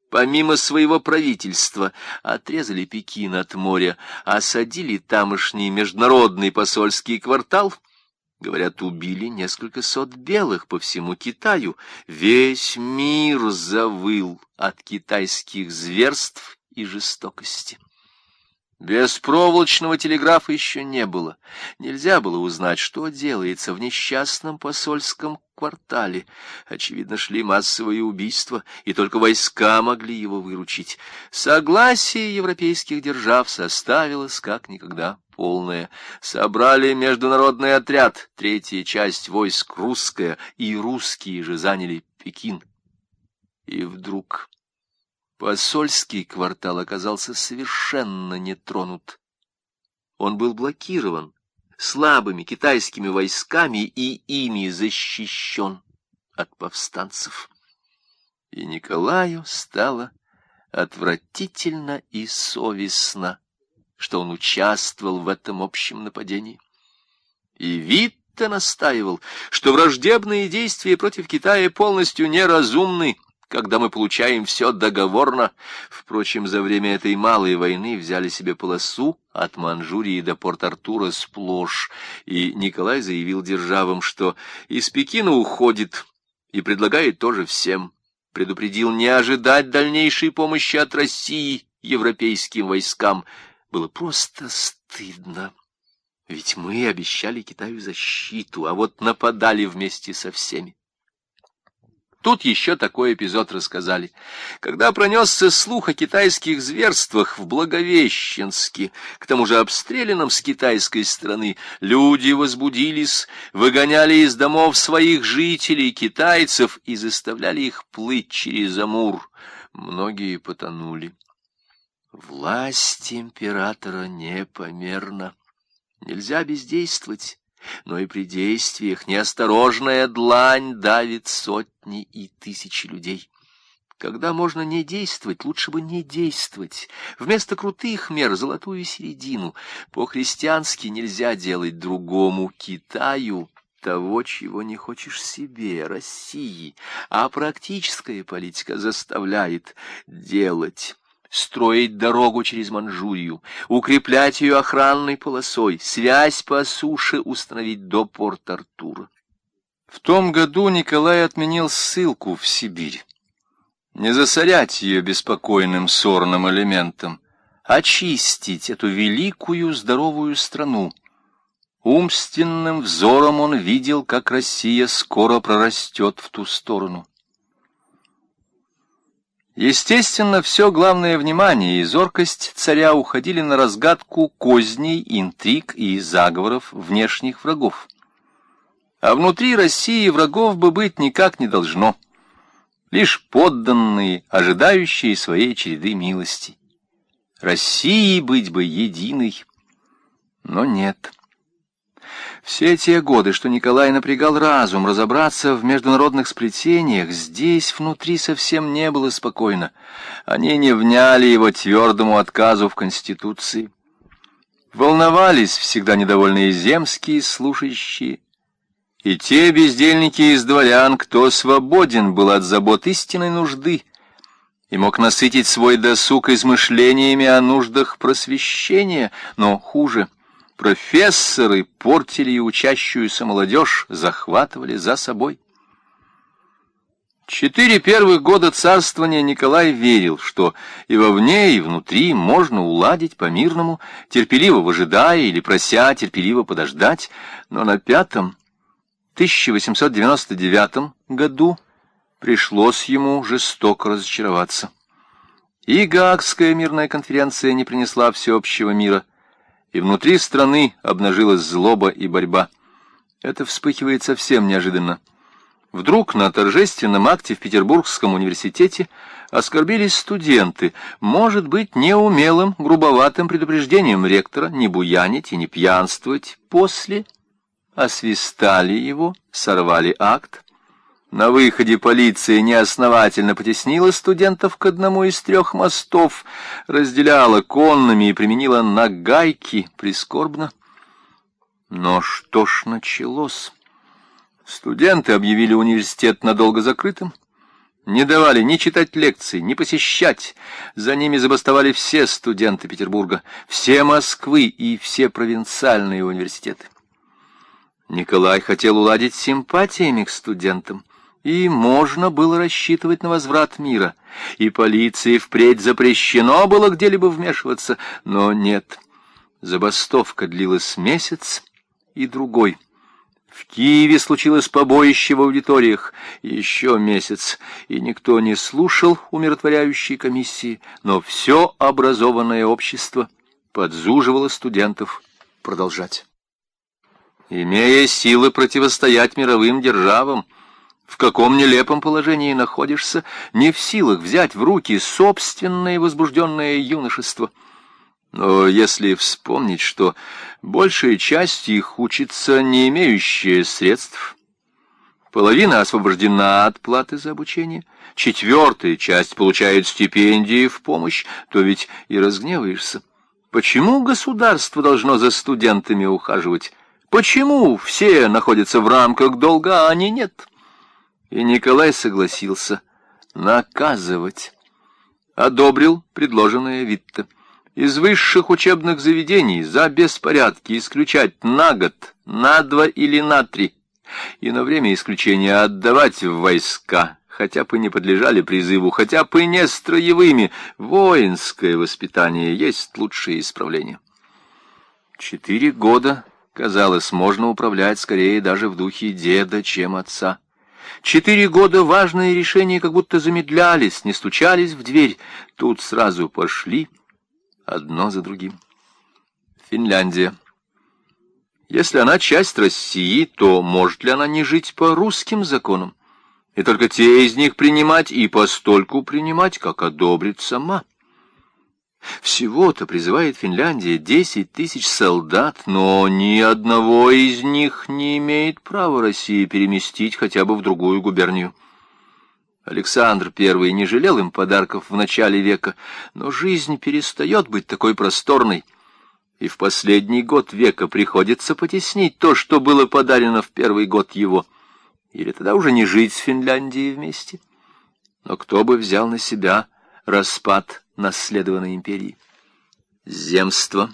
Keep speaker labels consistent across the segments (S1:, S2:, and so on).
S1: помимо своего правительства, отрезали Пекин от моря, осадили тамошний международный посольский квартал, говорят, убили несколько сот белых по всему Китаю. Весь мир завыл от китайских зверств и жестокости. Беспроволочного телеграфа еще не было. Нельзя было узнать, что делается в несчастном посольском квартале. Очевидно, шли массовые убийства, и только войска могли его выручить. Согласие европейских держав составилось как никогда полное. Собрали международный отряд, третья часть войск русская, и русские же заняли Пекин. И вдруг посольский квартал оказался совершенно не тронут. Он был блокирован слабыми китайскими войсками и ими защищен от повстанцев. И Николаю стало отвратительно и совестно, что он участвовал в этом общем нападении. И Витте настаивал, что враждебные действия против Китая полностью неразумны, когда мы получаем все договорно. Впрочем, за время этой малой войны взяли себе полосу от Манчжурии до Порт-Артура сплошь, и Николай заявил державам, что из Пекина уходит, и предлагает тоже всем. Предупредил не ожидать дальнейшей помощи от России европейским войскам. Было просто стыдно. Ведь мы обещали Китаю защиту, а вот нападали вместе со всеми. Тут еще такой эпизод рассказали. Когда пронесся слух о китайских зверствах в Благовещенске, к тому же обстрелянном с китайской стороны, люди возбудились, выгоняли из домов своих жителей, китайцев, и заставляли их плыть через Амур. Многие потонули. Власть императора непомерна. Нельзя бездействовать. Но и при действиях неосторожная длань давит сотни и тысячи людей. Когда можно не действовать, лучше бы не действовать. Вместо крутых мер золотую середину. По-христиански нельзя делать другому, Китаю, того, чего не хочешь себе, России. А практическая политика заставляет делать. Строить дорогу через Манчжурию, укреплять ее охранной полосой, связь по суше установить до Порт-Артура. В том году Николай отменил ссылку в Сибирь. Не засорять ее беспокойным ссорным элементом, очистить эту великую здоровую страну. Умственным взором он видел, как Россия скоро прорастет в ту сторону. Естественно, все главное внимание и зоркость царя уходили на разгадку козней, интриг и заговоров внешних врагов. А внутри России врагов бы быть никак не должно. Лишь подданные, ожидающие своей череды милости. России быть бы единой, но нет. Все те годы, что Николай напрягал разум разобраться в международных сплетениях, здесь внутри совсем не было спокойно. Они не вняли его твердому отказу в Конституции. Волновались всегда недовольные земские служащие, и те бездельники из дворян, кто свободен был от забот истинной нужды и мог насытить свой досуг измышлениями о нуждах просвещения, но хуже — профессоры портили и учащуюся молодежь, захватывали за собой. 4 первых года царствования Николай верил, что и вовне, и внутри можно уладить по-мирному, терпеливо выжидая или прося терпеливо подождать, но на 5-м, 1899 году пришлось ему жестоко разочароваться. И Гаагская мирная конференция не принесла всеобщего мира, и внутри страны обнажилась злоба и борьба. Это вспыхивает совсем неожиданно. Вдруг на торжественном акте в Петербургском университете оскорбились студенты, может быть, неумелым, грубоватым предупреждением ректора не буянить и не пьянствовать. После освистали его, сорвали акт. На выходе полиция неосновательно потеснила студентов к одному из 3 мостов, разделяла конными и применила нагайки, прискорбно. Но что ж началось? Студенты объявили университет надолго закрытым. Не давали ни читать лекции, ни посещать. За ними забастовали все студенты Петербурга, все Москвы и все провинциальные университеты. Николай хотел уладить симпатиями к студентам, и можно было рассчитывать на возврат мира, и полиции впредь запрещено было где-либо вмешиваться, но нет. Забастовка длилась месяц и другой. В Киеве случилось побоище в аудиториях, еще месяц, и никто не слушал умиротворяющей комиссии, но все образованное общество подзуживало студентов продолжать. Имея силы противостоять мировым державам, в каком нелепом положении находишься, не в силах взять в руки собственное возбужденное юношество. Но если вспомнить, что большая часть их учится, не имеющая средств, половина освобождена от платы за обучение, четвертая часть получает стипендии в помощь, то ведь и разгневаешься. Почему государство должно за студентами ухаживать? Почему все находятся в рамках долга, а они нет? И Николай согласился наказывать. Одобрил предложенное Витте. Из высших учебных заведений за беспорядки исключать на год, на 2 или на 3, и на время исключения отдавать в войска, хотя бы не подлежали призыву, хотя бы не строевыми. Воинское воспитание есть лучшее исправление. 4 года, казалось, можно управлять скорее даже в духе деда, чем отца. 4 года важные решения как будто замедлялись, не стучались в дверь. Тут сразу пошли одно за другим. Финляндия. Если она часть России, то может ли она не жить по русским законам? И только те из них принимать и постольку принимать, как одобрит сама. Всего-то призывает Финляндия 10 тысяч солдат, но ни одного из них не имеет права России переместить хотя бы в другую губернию. Александр I не жалел им подарков в начале века, но жизнь перестает быть такой просторной, и в последний год века приходится потеснить то, что было подарено в первый год его. Или тогда уже не жить с Финляндией вместе? Но кто бы взял на себя распад наследованной империи? Земство.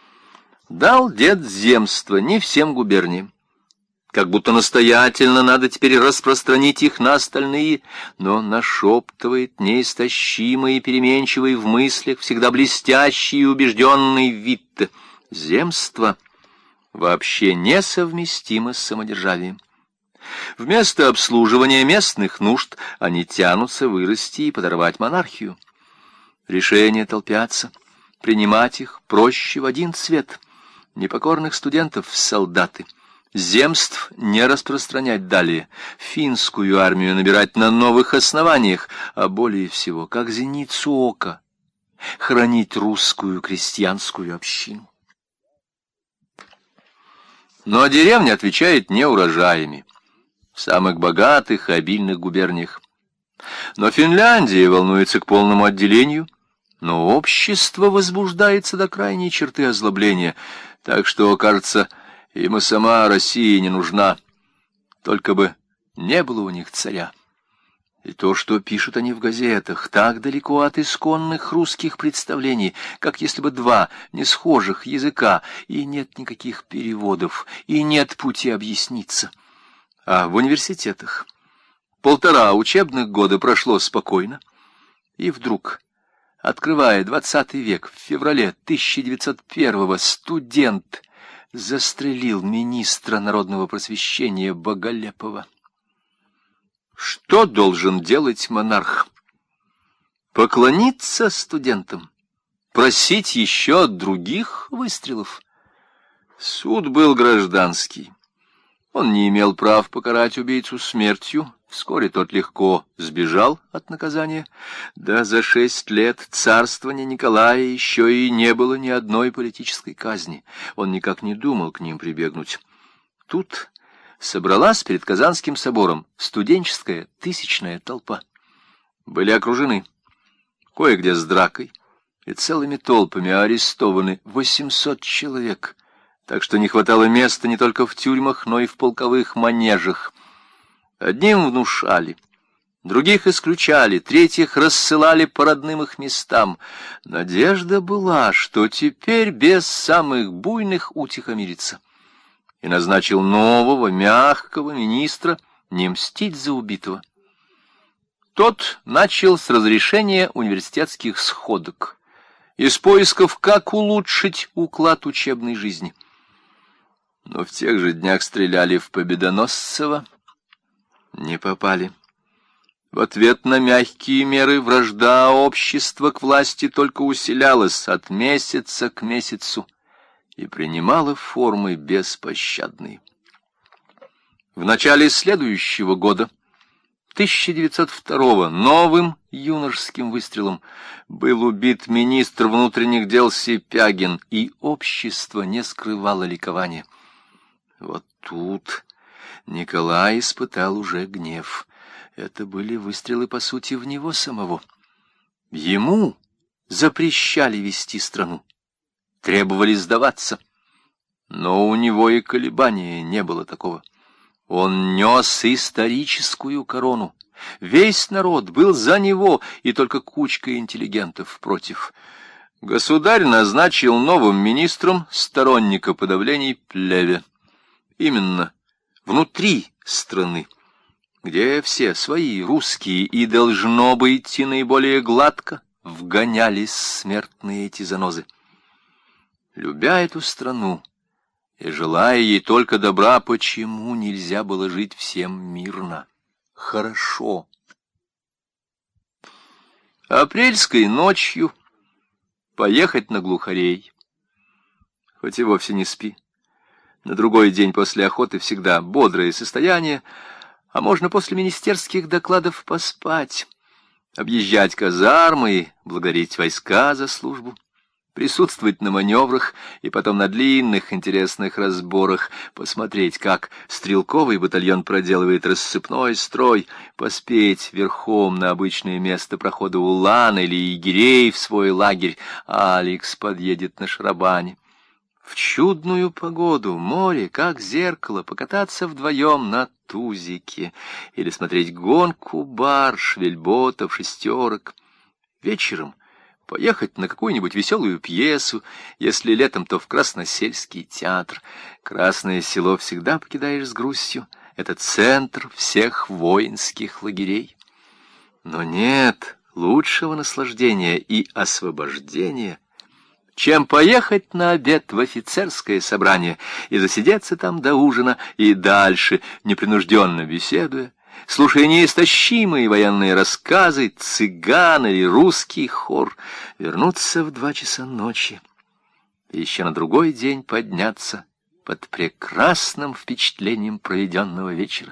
S1: Дал дед земство не всем губерниям. Как будто настоятельно надо теперь распространить их на остальные, но нашептывает неистощимый и переменчивый в мыслях, всегда блестящий и убежденный Витте. Земство вообще несовместимо с самодержавием. Вместо обслуживания местных нужд они тянутся вырасти и подорвать монархию. Решения толпятся, принимать их проще в один цвет. Непокорных студентов — солдаты. Земств не распространять далее, финскую армию набирать на новых основаниях, а более всего, как зеницу ока, хранить русскую крестьянскую общину. Но деревня отвечает неурожаями в самых богатых и обильных губерниях. Но Финляндия волнуется к полному отделению, но общество возбуждается до крайней черты озлобления, так что, кажется, им и сама Россия не нужна, только бы не было у них царя. И то, что пишут они в газетах, так далеко от исконных русских представлений, как если бы два несхожих языка, и нет никаких переводов, и нет пути объясниться. А в университетах 1,5 учебных года прошло спокойно, и вдруг, открывая 20 век, в феврале 1901-го, студент застрелил министра народного просвещения Боголепова. Что должен делать монарх? Поклониться студентам? Просить еще от других выстрелов? Суд был гражданский. Он не имел прав покарать убийцу смертью. Вскоре тот легко сбежал от наказания. Да за 6 лет царствования Николая еще и не было ни одной политической казни. Он никак не думал к ним прибегнуть. Тут собралась перед Казанским собором студенческая тысячная толпа. Были окружены, кое-где с дракой, и целыми толпами арестованы 800 человек, так что не хватало места не только в тюрьмах, но и в полковых манежах. Одним внушали, Других исключали, третьих рассылали по родным их местам. Надежда была, что теперь без самых буйных утихомирится. И назначил нового, мягкого министра не мстить за убитого. Тот начал с разрешения университетских сходок, из поисков, как улучшить уклад учебной жизни. Но в тех же днях стреляли в Победоносцева, не попали. В ответ на мягкие меры вражда общества к власти только усилялась от месяца к месяцу и принимала формы беспощадные. В начале следующего года, 1902-го, новым юношеским выстрелом был убит министр внутренних дел Сипягин, и общество не скрывало ликования. Вот тут Николай испытал уже гнев. Это были выстрелы, по сути, в него самого. Ему запрещали вести страну, требовали сдаваться. Но у него и колебания не было такого. Он нес историческую корону. Весь народ был за него, и только кучка интеллигентов против. Государь назначил новым министром сторонника подавлений Плеве. Именно внутри страны, где все свои русские и должно бы идти наиболее гладко, вгонялись смертные эти занозы. Любя эту страну и желая ей только добра, почему нельзя было жить всем мирно, хорошо? Апрельской ночью поехать на Глухарей, хоть и вовсе не спи. На другой день после охоты всегда бодрое состояние, а можно после министерских докладов поспать, объезжать казармы, благодарить войска за службу, присутствовать на маневрах и потом на длинных интересных разборах, посмотреть, как стрелковый батальон проделывает рассыпной строй, поспеть верхом на обычное место прохода Улан или егерей в свой лагерь, а Алекс подъедет на шарабане. В чудную погоду море, как зеркало, покататься вдвоем на тузике или смотреть гонку барж, вельботов, шестерок. Вечером поехать на какую-нибудь веселую пьесу, если летом, то в Красносельский театр. Красное Село всегда покидаешь с грустью. Это центр всех воинских лагерей. Но нет лучшего наслаждения и освобождения, чем поехать на обед в офицерское собрание и засидеться там до ужина и дальше, непринужденно беседуя, слушая неистощимые военные рассказы, цыган или русский хор, вернуться в 2 часа ночи и еще на другой день подняться под прекрасным впечатлением проведенного вечера.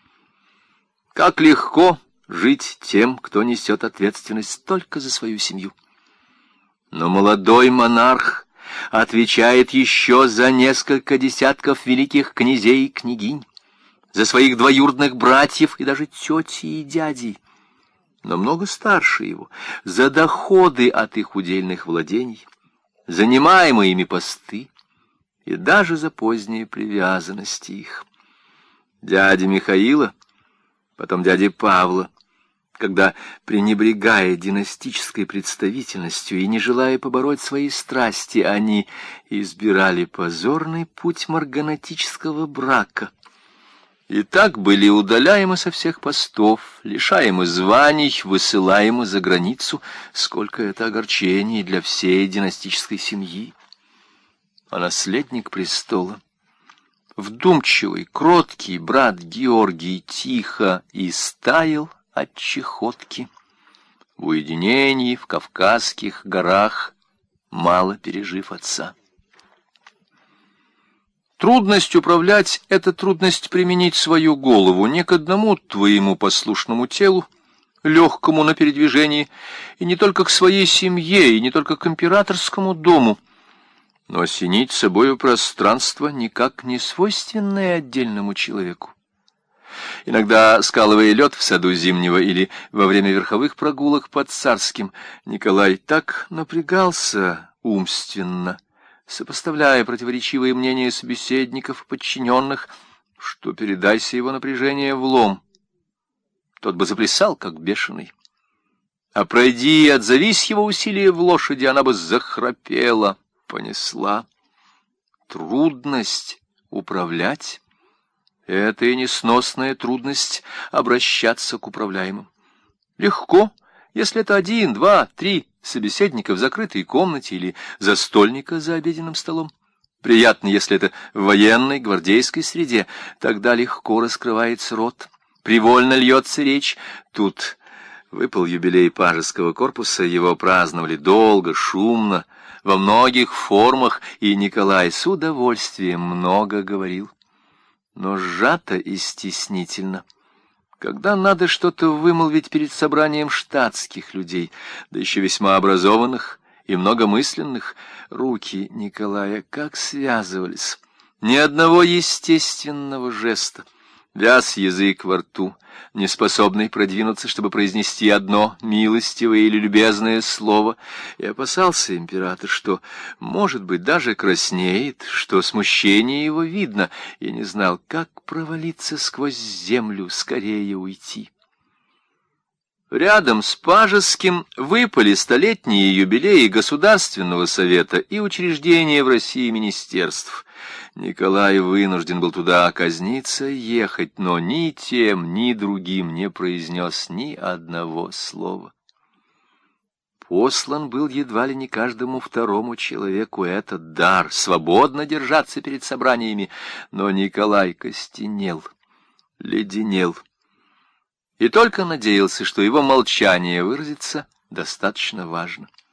S1: Как легко жить тем, кто несет ответственность только за свою семью. Но молодой монарх отвечает еще за несколько десятков великих князей и княгинь, за своих двоюродных братьев и даже тети и дядей, намного старше его, за доходы от их удельных владений, занимаемые ими посты и даже за поздние привязанности их. Дяди Михаила, потом дяди Павла, когда, пренебрегая династической представительностью и не желая побороть свои страсти, они избирали позорный путь марганатического брака, и так были удаляемы со всех постов, лишаемы званий, высылаемы за границу, сколько это огорчений для всей династической семьи. А наследник престола, вдумчивый, кроткий брат Георгий, тихо истаял от чахотки в уединении в Кавказских горах, мало пережив отца. Трудность управлять — это трудность применить свою голову не к одному твоему послушному телу, легкому на передвижении, и не только к своей семье, и не только к императорскому дому, но осенить собою пространство, никак не свойственное отдельному человеку. Иногда, скалывая лед в саду Зимнего или во время верховых прогулок под Царским, Николай так напрягался умственно, сопоставляя противоречивые мнения собеседников и подчиненных, что передайся его напряжение в лом, тот бы заплясал, как бешеный. А пройди и отзовись его усилия в лошади, она бы захрапела, понесла. Трудность управлять — это и несносная трудность обращаться к управляемым. Легко, если это 1, 2, 3 собеседника в закрытой комнате или застольника за обеденным столом. Приятно, если это в военной, гвардейской среде, тогда легко раскрывается рот, привольно льется речь. Тут выпал юбилей пажеского корпуса, его праздновали долго, шумно, во многих формах, и Николай с удовольствием много говорил. Но сжато и стеснительно. Когда надо что-то вымолвить перед собранием штатских людей, да еще весьма образованных и многомысленных, руки Николая как связывались. Ни одного естественного жеста. Вяз язык во рту, неспособный продвинуться, чтобы произнести одно милостивое или любезное слово, и опасался император, что, может быть, даже краснеет, что смущение его видно, и не знал, как провалиться сквозь землю, скорее уйти. Рядом с Пажеским выпали столетние юбилеи Государственного совета и учреждения в России министерств. Николай вынужден был туда казниться ехать, но ни тем, ни другим не произнес ни одного слова. Послан был едва ли не каждому второму человеку этот дар — свободно держаться перед собраниями, но Николай костенел, леденел. И только надеялся, что его молчание выразится достаточно важно.